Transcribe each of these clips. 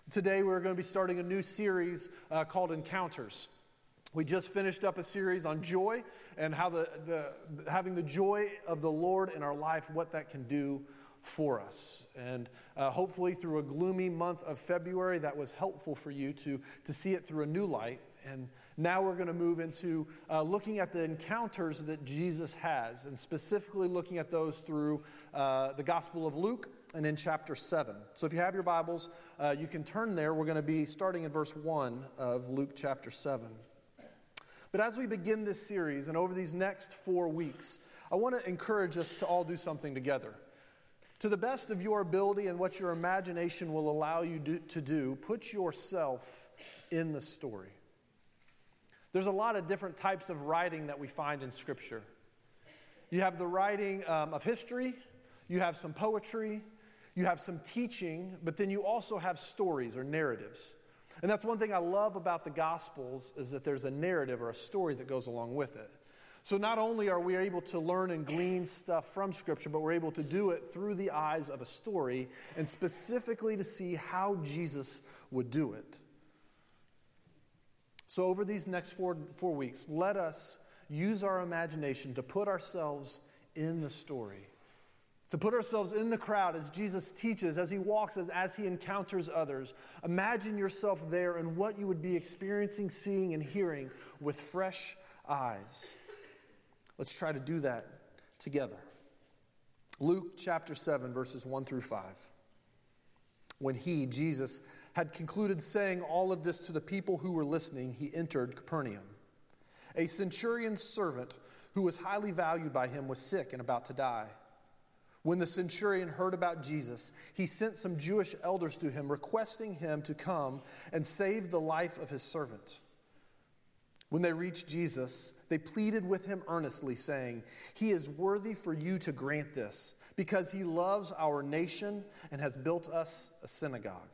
Today we're going to be starting a new series called Encounters. We just finished up a series on joy and how having the joy of the Lord in our life, what that can do for us. And hopefully through a gloomy month of February, that was helpful for you to see it through a new light. And now we're going to move into looking at the encounters that Jesus has, and specifically looking at those through the Gospel of Luke and in chapter 7. So if you have your Bibles, you can turn there. We're going to be starting in verse 1 of Luke chapter 7. But as we begin this series and over these next 4 weeks, I want to encourage us to all do something together. To the best of your ability and what your imagination will allow you to do, put yourself in the story. There's a lot of different types of writing that we find in Scripture. You have the writing of history, you have some poetry, you have some teaching, but then you also have stories or narratives. And that's one thing I love about the Gospels is that there's a narrative or a story that goes along with it. So not only are we able to learn and glean stuff from Scripture, but we're able to do it through the eyes of a story and specifically to see how Jesus would do it. So over these next four weeks, let us use our imagination to put ourselves in the story. To put ourselves in the crowd as Jesus teaches, as he walks, as he encounters others. Imagine yourself there and what you would be experiencing, seeing, and hearing with fresh eyes. Let's try to do that together. Luke chapter 7, verses 1 through 5. When he, Jesus, had concluded saying all of this to the people who were listening, he entered Capernaum. A centurion's servant who was highly valued by him was sick and about to die. When the centurion heard about Jesus, he sent some Jewish elders to him, requesting him to come and save the life of his servant. When they reached Jesus, they pleaded with him earnestly, saying, "He is worthy for you to grant this, because he loves our nation and has built us a synagogue."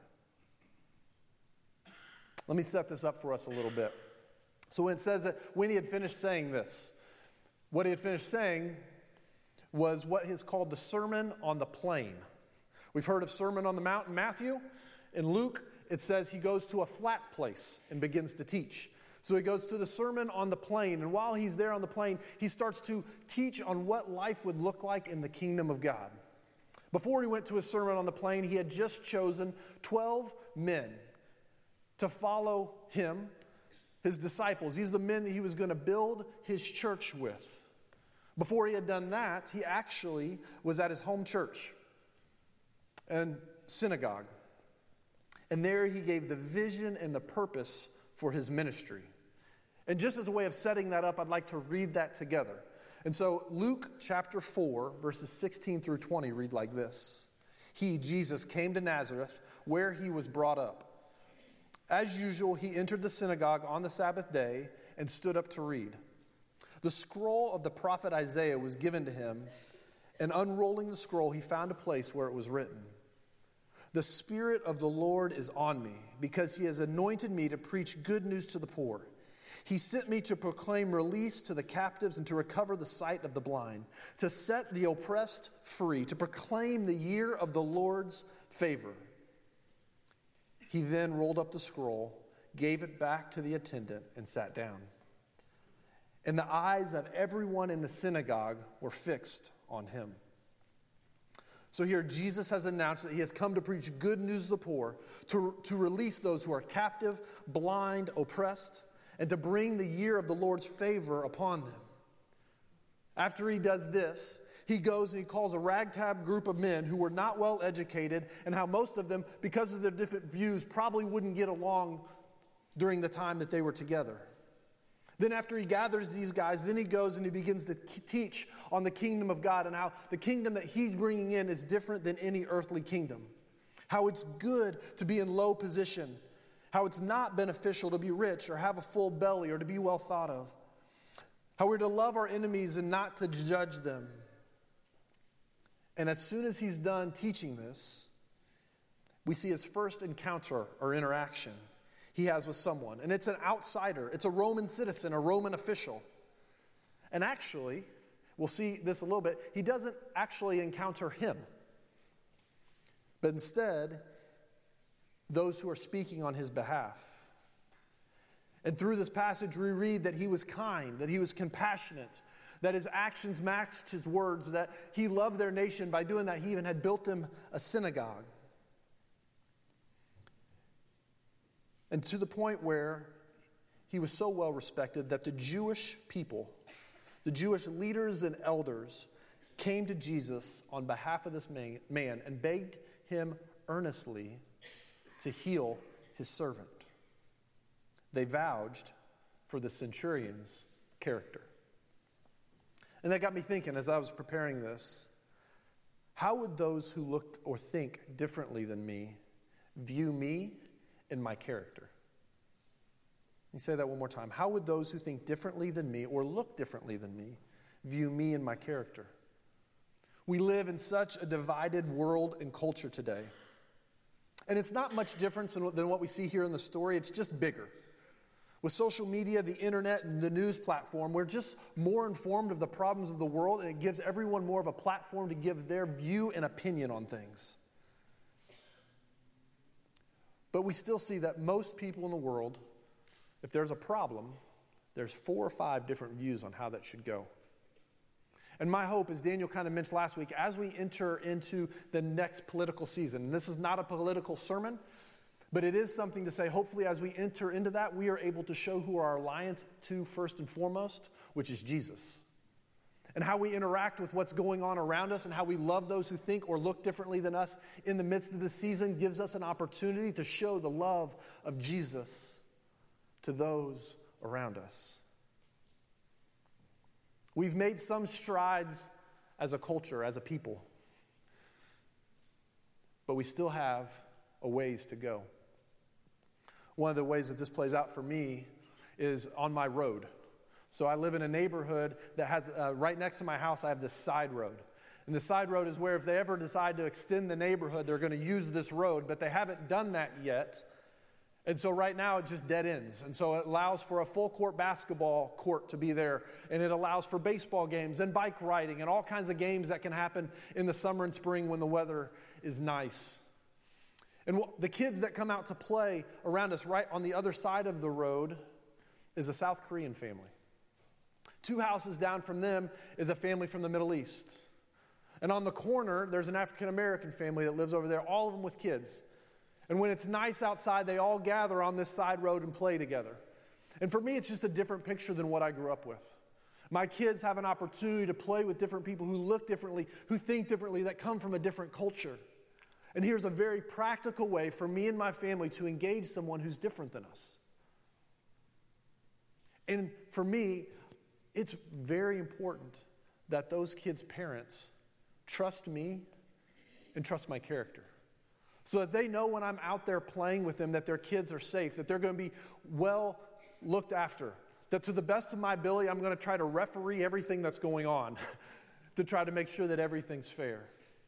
Let me set this up for us a little bit. So when it says that when he had finished saying this, what he had finished saying was what is called the Sermon on the Plain. We've heard of Sermon on the Mount in Matthew. In Luke, it says he goes to a flat place and begins to teach. So he goes to the Sermon on the Plain, and while he's there on the plain, he starts to teach on what life would look like in the kingdom of God. Before he went to his Sermon on the Plain, he had just chosen 12 men to follow him, his disciples. These are the men that he was going to build his church with. Before he had done that, he actually was at his home church and synagogue. And there he gave the vision and the purpose for his ministry. And just as a way of setting that up, I'd like to read that together. And so Luke chapter 4, verses 16 through 20 read like this. He, Jesus, came to Nazareth, where he was brought up. As usual, he entered the synagogue on the Sabbath day and stood up to read. The scroll of the prophet Isaiah was given to him, and unrolling the scroll, he found a place where it was written, "The Spirit of the Lord is on me, because he has anointed me to preach good news to the poor. He sent me to proclaim release to the captives and to recover the sight of the blind, to set the oppressed free, to proclaim the year of the Lord's favor." He then rolled up the scroll, gave it back to the attendant, and sat down. And the eyes of everyone in the synagogue were fixed on him. So here Jesus has announced that he has come to preach good news to the poor, to release those who are captive, blind, oppressed, and to bring the year of the Lord's favor upon them. After he does this, he goes and he calls a ragtag group of men who were not well educated, and how most of them, because of their different views, probably wouldn't get along during the time that they were together. Then after he gathers these guys, then he goes and he begins to teach on the kingdom of God and how the kingdom that he's bringing in is different than any earthly kingdom. How it's good to be in low position. How it's not beneficial to be rich or have a full belly or to be well thought of. How we're to love our enemies and not to judge them. And as soon as he's done teaching this, we see his first encounter or interaction he has with someone. And it's an outsider. It's a Roman citizen, a Roman official. And actually, we'll see this a little bit, he doesn't actually encounter him. But instead, those who are speaking on his behalf. And through this passage, we read that he was kind, that he was compassionate, that his actions matched his words, that he loved their nation. By doing that, he even had built them a synagogue. And to the point where he was so well respected that the Jewish people, the Jewish leaders and elders, came to Jesus on behalf of this man and begged him earnestly to heal his servant. They vouched for the centurion's character. And that got me thinking as I was preparing this, how would those who look or think differently than me view me and my character? Let me say that one more time. How would those who think differently than me or look differently than me view me and my character? We live in such a divided world and culture today. And it's not much different than what we see here in the story. It's just bigger. With social media, the internet, and the news platform, we're just more informed of the problems of the world, and it gives everyone more of a platform to give their view and opinion on things. But we still see that most people in the world, if there's a problem, there's 4 or 5 different views on how that should go. And my hope, as Daniel kind of mentioned last week, as we enter into the next political season, and this is not a political sermon, but it is something to say, hopefully as we enter into that, we are able to show who our alliance to first and foremost, which is Jesus. And how we interact with what's going on around us and how we love those who think or look differently than us in the midst of the season gives us an opportunity to show the love of Jesus to those around us. We've made some strides as a culture, as a people, but we still have a ways to go. One of the ways that this plays out for me is on my road. So I live in a neighborhood that has, right next to my house, I have this side road. And the side road is where if they ever decide to extend the neighborhood, they're going to use this road, but they haven't done that yet. And so right now it just dead ends. And so it allows for a full court basketball court to be there. And it allows for baseball games and bike riding and all kinds of games that can happen in the summer and spring when the weather is nice. And the kids that come out to play around us right on the other side of the road is a South Korean family. 2 houses down from them is a family from the Middle East. And on the corner, there's an African American family that lives over there, all of them with kids. And when it's nice outside, they all gather on this side road and play together. And for me, it's just a different picture than what I grew up with. My kids have an opportunity to play with different people who look differently, who think differently, that come from a different culture. And here's a very practical way for me and my family to engage someone who's different than us. And for me, it's very important that those kids' parents trust me and trust my character. So that they know when I'm out there playing with them that their kids are safe, that they're going to be well looked after. That to the best of my ability, I'm going to try to referee everything that's going on to try to make sure that everything's fair.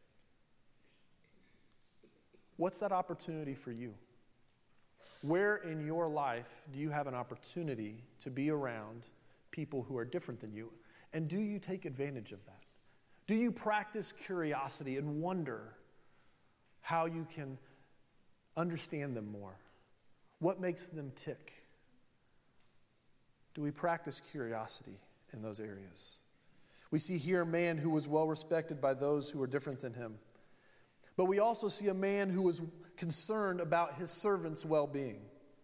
What's that opportunity for you? Where in your life do you have an opportunity to be around people who are different than you? And do you take advantage of that? Do you practice curiosity and wonder how you can understand them more? What makes them tick? Do we practice curiosity in those areas? We see here a man who was well respected by those who were different than him. But we also see a man who was concerned about his servant's well-being.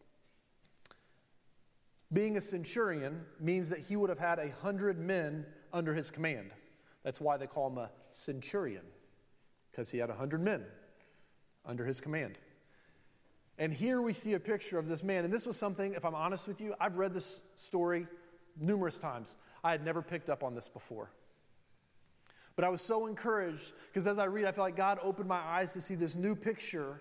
Being a centurion means that he would have had 100 men under his command. That's why they call him a centurion, because he had 100 men under his command. And here we see a picture of this man. And this was something, if I'm honest with you, I've read this story numerous times. I had never picked up on this before. But I was so encouraged because as I read, I feel like God opened my eyes to see this new picture.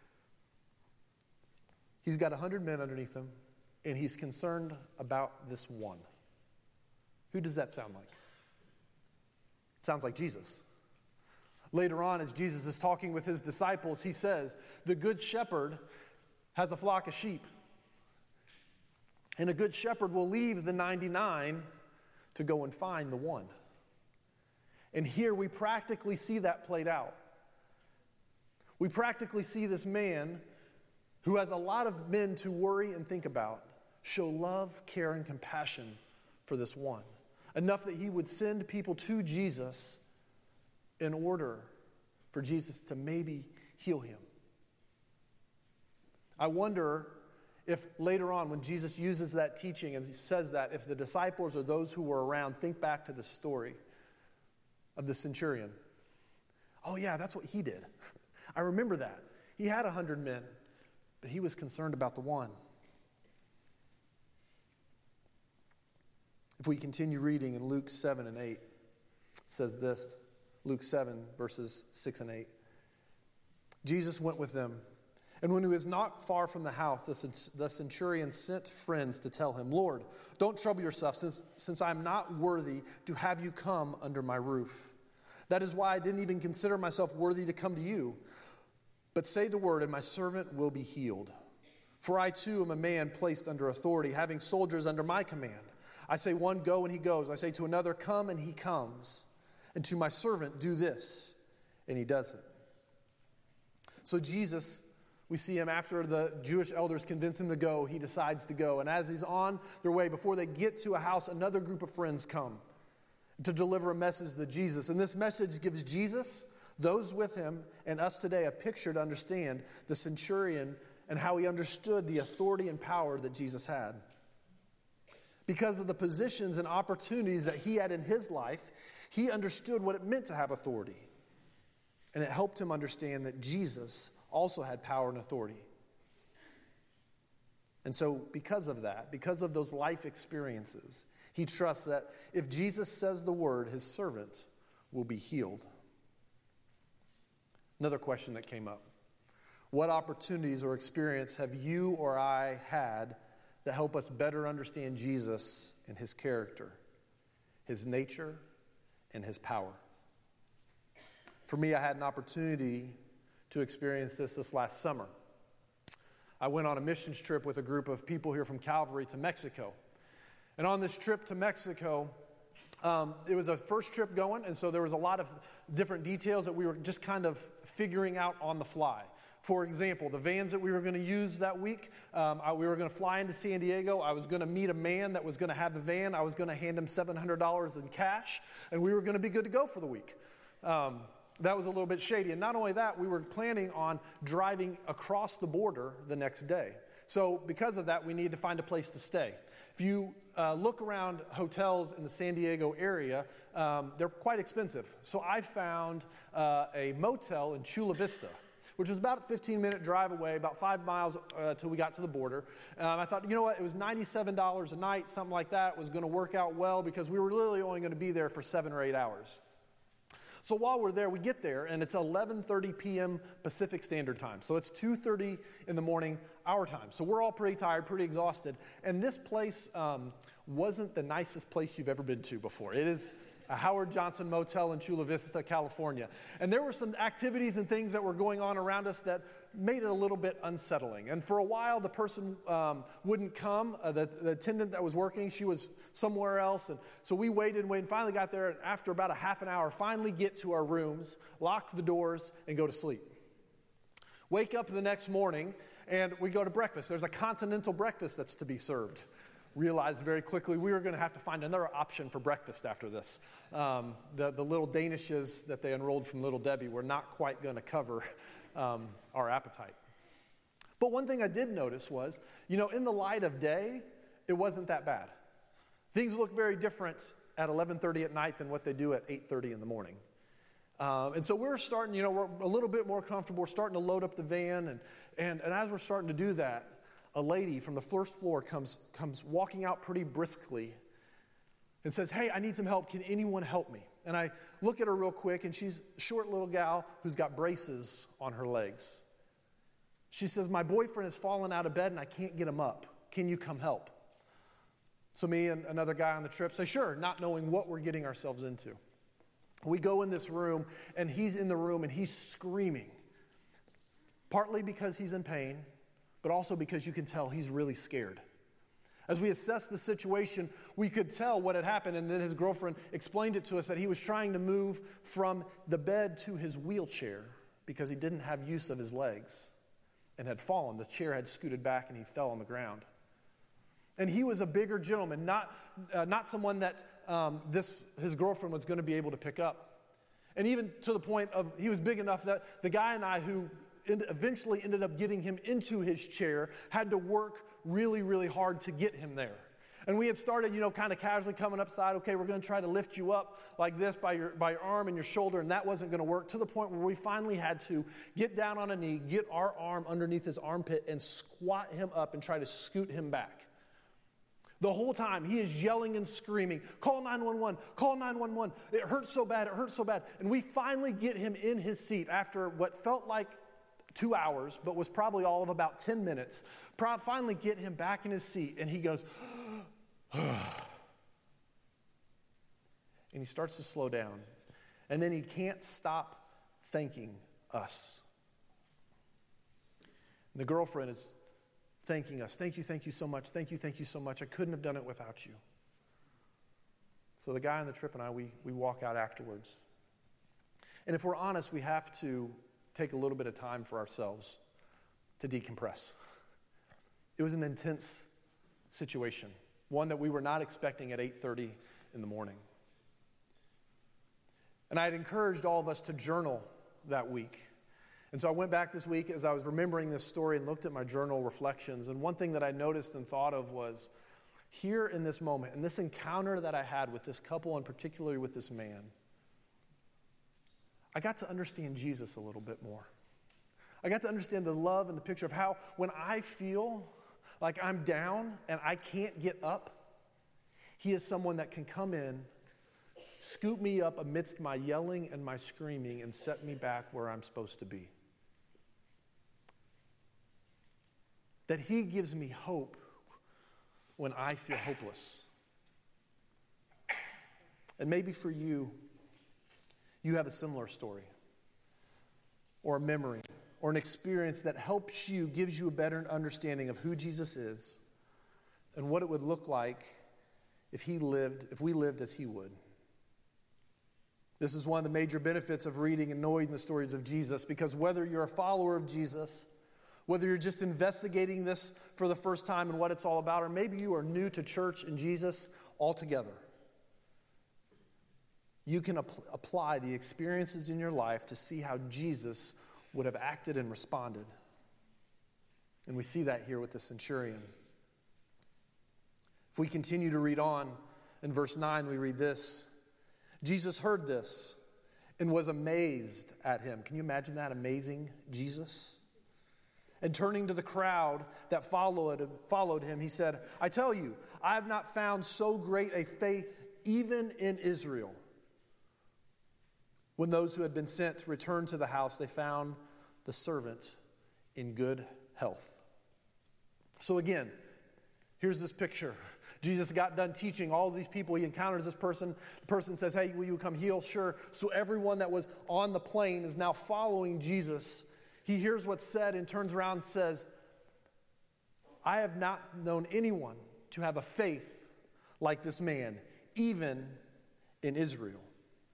He's got 100 men underneath him, and he's concerned about this one. Who does that sound like? It sounds like Jesus. Later on, as Jesus is talking with his disciples, he says, the good shepherd has a flock of sheep. And a good shepherd will leave the 99 to go and find the one. And here we practically see that played out. We practically see this man who has a lot of men to worry and think about, show love, care, and compassion for this one, enough that he would send people to Jesus in order for Jesus to maybe heal him. I wonder if later on when Jesus uses that teaching and he says that, if the disciples or those who were around think back to the story of the centurion. Oh yeah, that's what he did. I remember that. He had 100 men, but he was concerned about the one. If we continue reading in Luke 7 and 8, it says this, Luke 7, verses 6 and 8. Jesus went with them, and when he was not far from the house, the centurion sent friends to tell him, Lord, don't trouble yourself, since I'm not worthy to have you come under my roof. That is why I didn't even consider myself worthy to come to you. But say the word, and my servant will be healed. For I too am a man placed under authority, having soldiers under my command. I say one, go, and he goes. I say to another, come, and he comes. And to my servant, do this, and he does it. So Jesus, we see him after the Jewish elders convince him to go, he decides to go. And as he's on their way, before they get to a house, another group of friends come to deliver a message to Jesus. And this message gives Jesus, those with him, and us today a picture to understand the centurion and how he understood the authority and power that Jesus had. Because of the positions and opportunities that he had in his life, he understood what it meant to have authority. And it helped him understand that Jesus also had power and authority. And so because of that, because of those life experiences, he trusts that if Jesus says the word, his servant will be healed. Another question that came up. What opportunities or experience have you or I had that help us better understand Jesus and his character, his nature, and his power? For me, I had an opportunity to experience this last summer. I went on a missions trip with a group of people here from Calvary to Mexico. And on this trip to Mexico, it was a first trip going, and so there was a lot of different details that we were just kind of figuring out on the fly. For example, the vans that we were going to use that week, we were going to fly into San Diego. I was going to meet a man that was going to have the van. I was going to hand him $700 in cash, and we were going to be good to go for the week. That was a little bit shady. And not only that, we were planning on driving across the border the next day. So because of that, we needed to find a place to stay. If you look around hotels in the San Diego area, they're quite expensive. So I found a motel in Chula Vista, which was about a 15-minute drive away, about 5 miles till we got to the border. I thought, you know what, it was $97 a night, something like that. It was going to work out well because we were literally only going to be there for 7 or 8 hours. So while we're there, we get there, and it's 11:30 p.m. Pacific Standard Time. So it's 2:30 in the morning, our time. So we're all pretty tired, pretty exhausted. And this place wasn't the nicest place you've ever been to before. It is a Howard Johnson Motel in Chula Vista, California. And there were some activities and things that were going on around us that made it a little bit unsettling. And for a while, the person wouldn't come. The attendant that was working, she was somewhere else. And so we waited and finally got there. And after about a half an hour, finally get to our rooms, lock the doors, and go to sleep. Wake up the next morning, and we go to breakfast. There's a continental breakfast that's to be served. Realized very quickly we were going to have to find another option for breakfast after this. The little Danishes that they enrolled from Little Debbie were not quite going to cover our appetite. But one thing I did notice was, in the light of day, it wasn't that bad. Things look very different at 11:30 at night than what they do at 8:30 in the morning. And so we're starting, we're a little bit more comfortable. We're starting to load up the van. And as we're starting to do that, a lady from the first floor comes walking out pretty briskly and says, "Hey, I need some help. Can anyone help me?" And I look at her real quick, and she's a short little gal who's got braces on her legs. She says, "My boyfriend has fallen out of bed, and I can't get him up. Can you come help?" So me and another guy on the trip say, "Sure," not knowing what we're getting ourselves into. We go in this room, and he's in the room, and he's screaming, partly because he's in pain, but also because you can tell he's really scared. As we assessed the situation, we could tell what had happened, and then his girlfriend explained it to us that he was trying to move from the bed to his wheelchair because he didn't have use of his legs. and had fallen. The chair had scooted back and he fell on the ground. And he was a bigger gentleman, not someone that his girlfriend was going to be able to pick up. And even to the point of he was big enough that the guy and I who eventually ended up getting him into his chair had to work really, really hard to get him there. And we had started, kind of casually coming upside, okay, we're going to try to lift you up like this by your arm and your shoulder, and that wasn't going to work, to the point where we finally had to get down on a knee, get our arm underneath his armpit, and squat him up and try to scoot him back. The whole time, he is yelling and screaming, call 911, call 911. It hurts so bad, it hurts so bad. And we finally get him in his seat after what felt like 2 hours, but was probably all of about 10 minutes. Finally get him back in his seat, and he goes, and he starts to slow down. And then he can't stop thanking us. And the girlfriend is thanking us. Thank you so much. Thank you so much. I couldn't have done it without you. So the guy on the trip and I, we walk out afterwards. And if we're honest, we have to take a little bit of time for ourselves to decompress. It was an intense situation, one that we were not expecting at 8:30 in the morning. And I had encouraged all of us to journal that week. And so I went back this week as I was remembering this story and looked at my journal reflections. And one thing that I noticed and thought of was, here in this moment, and this encounter that I had with this couple, and particularly with this man, I got to understand Jesus a little bit more. I got to understand the love and the picture of how when I feel like I'm down and I can't get up, he is someone that can come in, scoop me up amidst my yelling and my screaming, and set me back where I'm supposed to be. That he gives me hope when I feel hopeless. And maybe for you, you have a similar story, or a memory, or an experience that helps you, gives you a better understanding of who Jesus is and what it would look like if we lived as he would. This is one of the major benefits of reading and knowing the stories of Jesus, because whether you're a follower of Jesus, whether you're just investigating this for the first time and what it's all about, or maybe you are new to church and Jesus altogether, you can apply the experiences in your life to see how Jesus would have acted and responded. And we see that here with the centurion. If we continue to read on, in verse 9 we read this: Jesus heard this and was amazed at him. Can you imagine that? Amazing Jesus. And turning to the crowd that followed him, he said, I tell you, I have not found so great a faith even in Israel. When those who had been sent returned to the house, they found the servant in good health. So again, here's this picture. Jesus got done teaching all of these people. He encounters this person. The person says, hey, will you come heal? Sure. So everyone that was on the plane is now following Jesus. He hears what's said and turns around and says, I have not known anyone to have a faith like this man, even in Israel.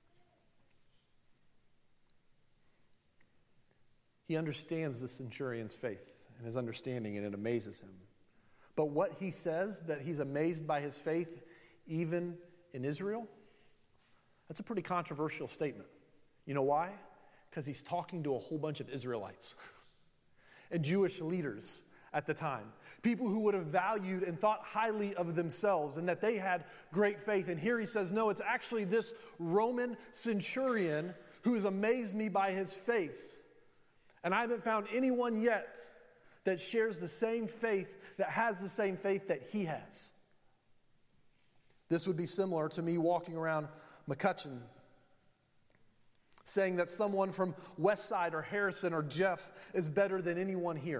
He understands the centurion's faith and his understanding, and it amazes him. But what he says, that he's amazed by his faith even in Israel, that's a pretty controversial statement. You know why? Because he's talking to a whole bunch of Israelites and Jewish leaders at the time. People who would have valued and thought highly of themselves and that they had great faith. And here he says, no, it's actually this Roman centurion who has amazed me by his faith. And I haven't found anyone yet that shares the same faith, that has the same faith that he has. This would be similar to me walking around McCutcheon, saying that someone from Westside or Harrison or Jeff is better than anyone here.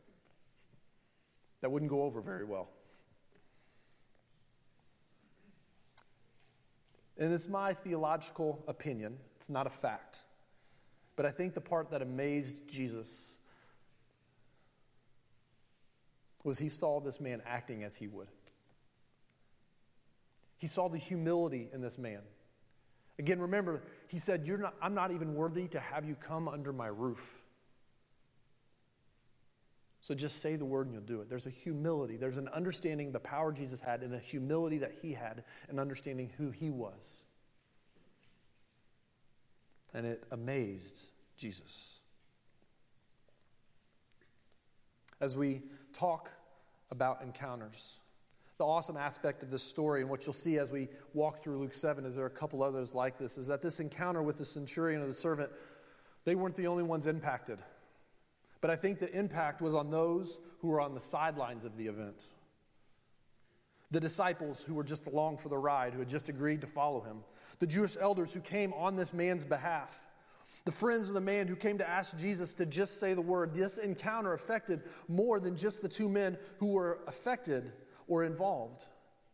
That wouldn't go over very well. And it's my theological opinion. It's not a fact. But I think the part that amazed Jesus was he saw this man acting as he would. He saw the humility in this man. Again, remember, he said, I'm not even worthy to have you come under my roof. So just say the word and you'll do it. There's a humility. There's an understanding of the power Jesus had and a humility that he had and understanding who he was. And it amazed Jesus. As we talk about encounters, the awesome aspect of this story and what you'll see as we walk through Luke 7 is there are a couple others like this, is that this encounter with the centurion and the servant, they weren't the only ones impacted. But I think the impact was on those who were on the sidelines of the event. The disciples who were just along for the ride, who had just agreed to follow him. The Jewish elders who came on this man's behalf. The friends of the man who came to ask Jesus to just say the word. This encounter affected more than just the two men who were affected or involved.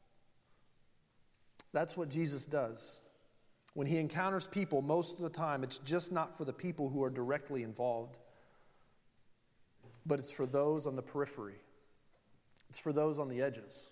That's what Jesus does. When he encounters people, most of the time, it's just not for the people who are directly involved, but it's for those on the periphery. It's for those on the edges.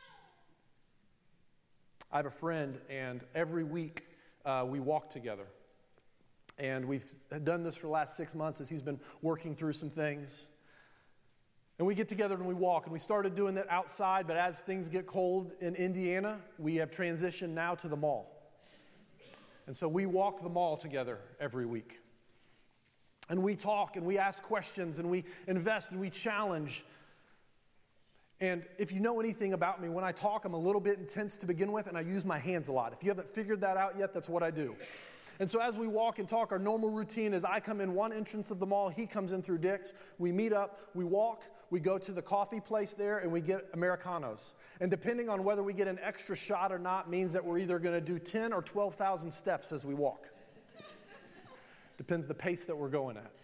I have a friend, and every week we walk together. And we've done this for the last 6 months as he's been working through some things. And we get together and we walk. And we started doing that outside, but as things get cold in Indiana, we have transitioned now to the mall. And so we walk the mall together every week. And we talk and we ask questions and we invest and we challenge. And if you know anything about me, when I talk, I'm a little bit intense to begin with, and I use my hands a lot. If you haven't figured that out yet, that's what I do. And so as we walk and talk, our normal routine is I come in one entrance of the mall, he comes in through Dick's, we meet up, we walk, we go to the coffee place there, and we get Americanos. And depending on whether we get an extra shot or not means that we're either going to do 10 or 12,000 steps as we walk. Depends the pace that we're going at.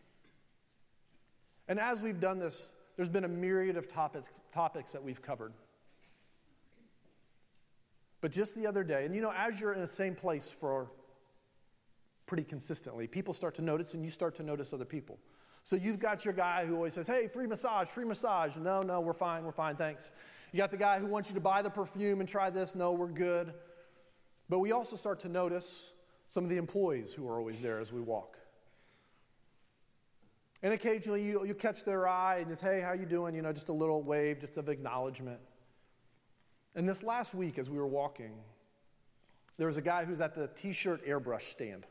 And as we've done this, there's been a myriad of topics that we've covered. But just the other day, and you know, as you're in the same place for pretty consistently, people start to notice and you start to notice other people. So you've got your guy who always says, hey, free massage, free massage. No, we're fine, thanks. You got the guy who wants you to buy the perfume and try this. No, we're good. But we also start to notice some of the employees who are always there as we walk. And occasionally you catch their eye and just, hey, how you doing? You know, just a little wave, just of acknowledgement. And this last week as we were walking, there was a guy who's at the t-shirt airbrush stand.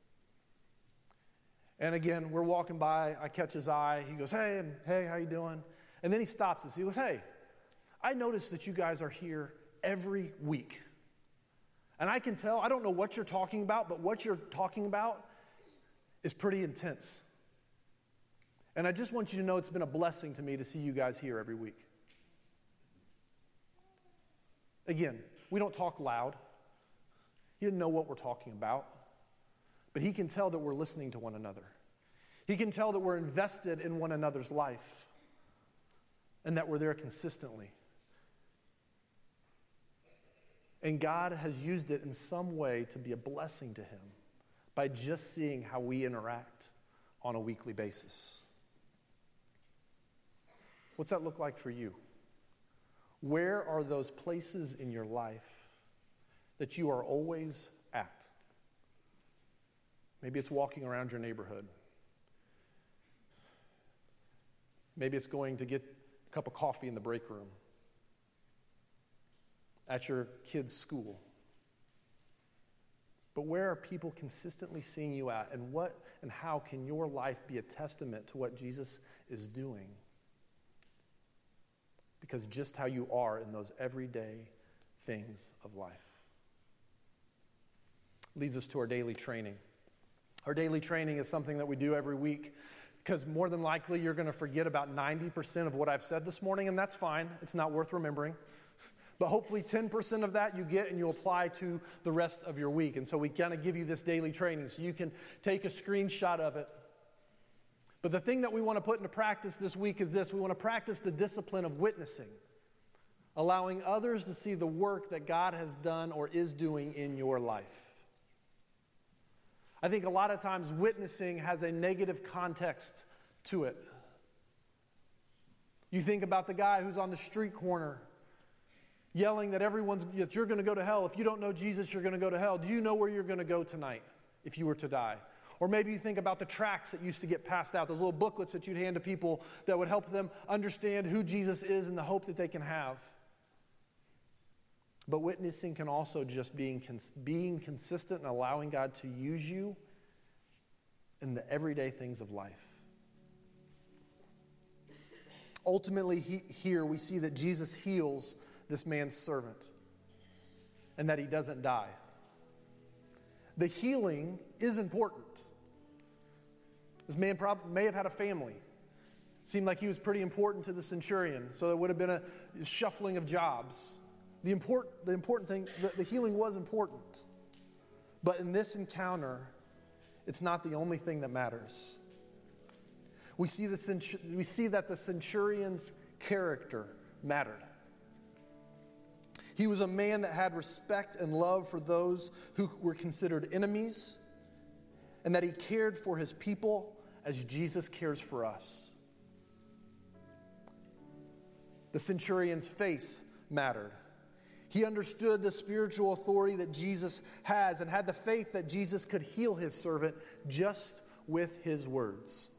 And again, we're walking by, I catch his eye, he goes, hey, how you doing? And then he stops us, he goes, hey, I noticed that you guys are here every week. And I can tell, I don't know what you're talking about, but what you're talking about is pretty intense. And I just want you to know it's been a blessing to me to see you guys here every week. Again, we don't talk loud. He didn't know what we're talking about. But he can tell that we're listening to one another. He can tell that we're invested in one another's life and that we're there consistently. And God has used it in some way to be a blessing to him by just seeing how we interact on a weekly basis. What's that look like for you? Where are those places in your life that you are always at? Maybe it's walking around your neighborhood. Maybe it's going to get a cup of coffee in the break room. At your kid's school. But where are people consistently seeing you at? And what and how can your life be a testament to what Jesus is doing? Because just how you are in those everyday things of life. Leads us to our daily training. Our daily training is something that we do every week because more than likely you're going to forget about 90% of what I've said this morning, and that's fine. It's not worth remembering. But hopefully 10% of that you get and you apply to the rest of your week. And so we kind of give you this daily training so you can take a screenshot of it. But the thing that we want to put into practice this week is this. We want to practice the discipline of witnessing, allowing others to see the work that God has done or is doing in your life. I think a lot of times witnessing has a negative context to it. You think about the guy who's on the street corner yelling that that you're going to go to hell. If you don't know Jesus, you're going to go to hell. Do you know where you're going to go tonight if you were to die? Or maybe you think about the tracts that used to get passed out, those little booklets that you'd hand to people that would help them understand who Jesus is and the hope that they can have. But witnessing can also just being consistent and allowing God to use you in the everyday things of life. Ultimately, here we see that Jesus heals this man's servant and that he doesn't die. The healing is important. This man may have had a family. It seemed like he was pretty important to the centurion, so there would have been a shuffling of jobs. The important thing, the healing was important. But in this encounter, it's not the only thing that matters. We see that the centurion's character mattered. He was a man that had respect and love for those who were considered enemies, and that he cared for his people as Jesus cares for us. The centurion's faith mattered. He understood the spiritual authority that Jesus has and had the faith that Jesus could heal his servant just with his words.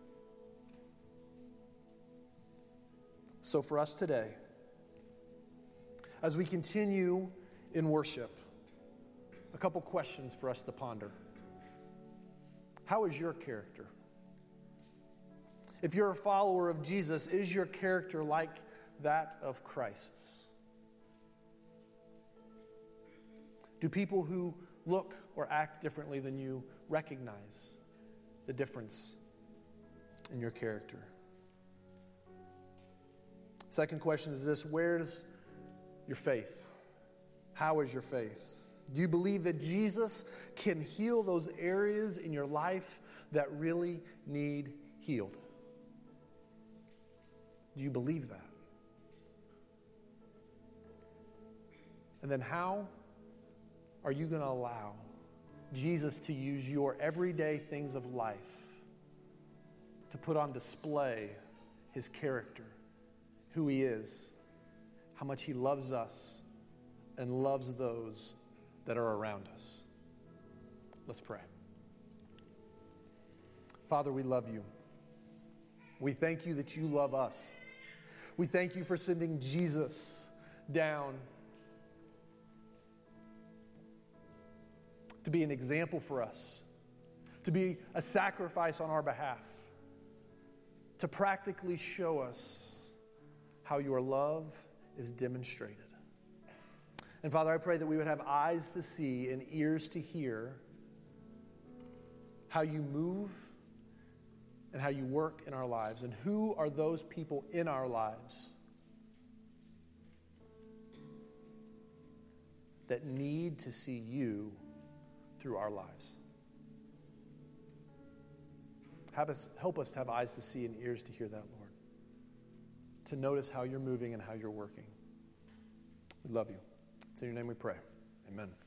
So for us today, as we continue in worship, a couple questions for us to ponder. How is your character? If you're a follower of Jesus, is your character like that of Christ's? Do people who look or act differently than you recognize the difference in your character? Second question is this: where's your faith? How is your faith? Do you believe that Jesus can heal those areas in your life that really need healed? Do you believe that? And then how are you going to allow Jesus to use your everyday things of life to put on display his character, who he is, how much he loves us and loves those that are around us? Let's pray. Father, we love you. We thank you that you love us. We thank you for sending Jesus down to be an example for us, to be a sacrifice on our behalf, to practically show us how your love is demonstrated. And Father, I pray that we would have eyes to see and ears to hear how you move and how you work in our lives, and who are those people in our lives that need to see you through our lives. Help us to have eyes to see and ears to hear that, Lord, to notice how you're moving and how you're working. We love you. It's in your name we pray. Amen.